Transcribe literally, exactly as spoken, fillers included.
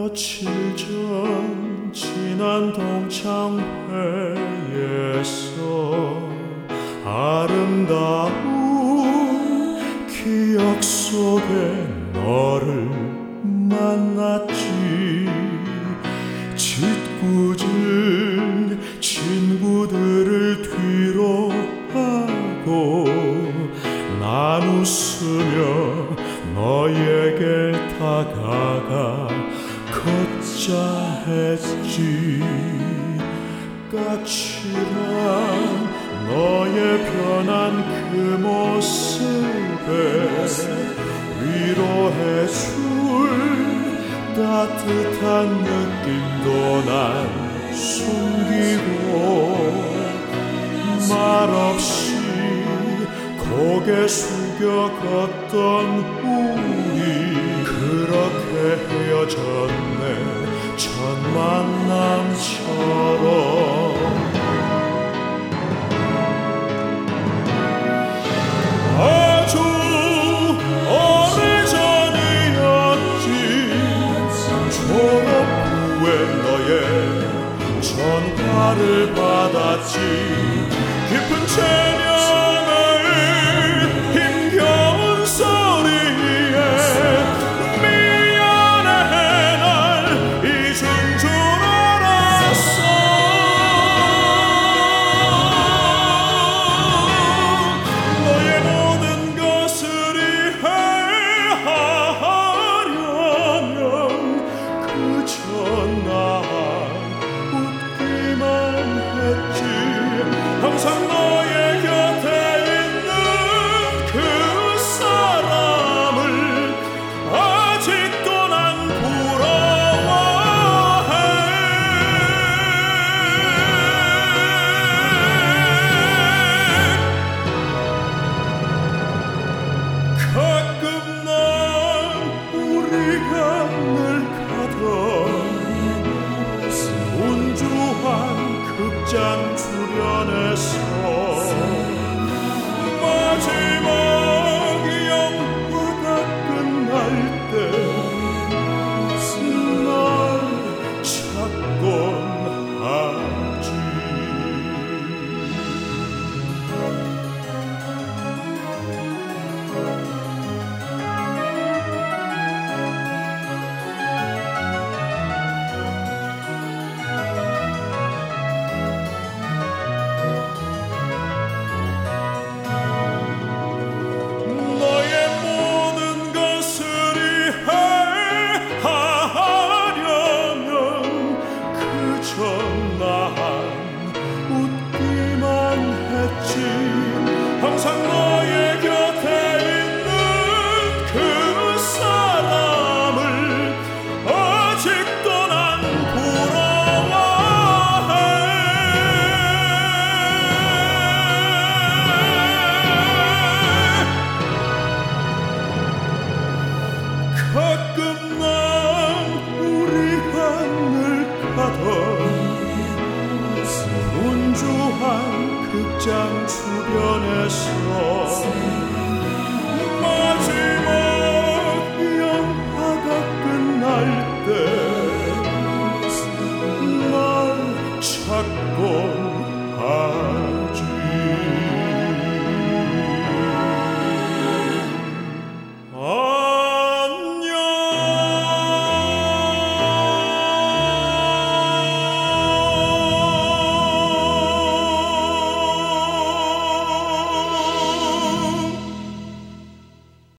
며칠 전 지난 동창회에서 아름다운 기억 속에 너를 만났지. 짓궂은 친구들을 뒤로 하고 난 웃으며 너에게 다가가 걷자 했지. 까칠한 너의 변한 그 모습에 위로해줄 따뜻한 느낌도 난 숨기고 말없이 고개 숙여 걷던 우리 그렇게 헤어졌네 첫 만남처럼. 아주 오래전이었지. 졸업 후에 너의 전화를 받았지. 깊은 체면을 힘겨운 소리에 미안해 날 잊은 줄 알았어. 너의 모든 것을 이해하려면 그저 난 웃기만 했지. 항상 너의 곁에 있는 그 사람을 아직도 난 부러워해. 가끔 난 우리가 늘 가던 분주한 극장 주변에서 마지막 영화가 끝날 때 날 찾곤 하지. 너의 모든 것을 이해하려면 그저 난 웃기만 했지. 항상 너의 곁에 있는 그 사람을 아직도 난 부러워해. 가끔 난 우리가 늘 가던 분주한 극장 주변에서 마지막 영화가 끝날 때 날 찾곤